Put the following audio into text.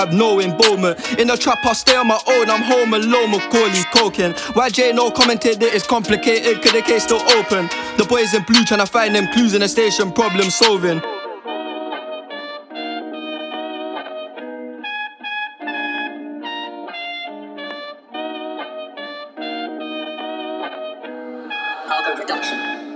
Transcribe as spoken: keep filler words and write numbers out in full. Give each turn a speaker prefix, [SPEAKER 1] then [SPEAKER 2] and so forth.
[SPEAKER 1] I've no involvement. In the trap I stay on my own, I'm home alone, Macaulay Culkin. Y J no commented it is complicated, cause the case still open. The boys in blue tryna find them clues in the station, problem solving.
[SPEAKER 2] Argo Production.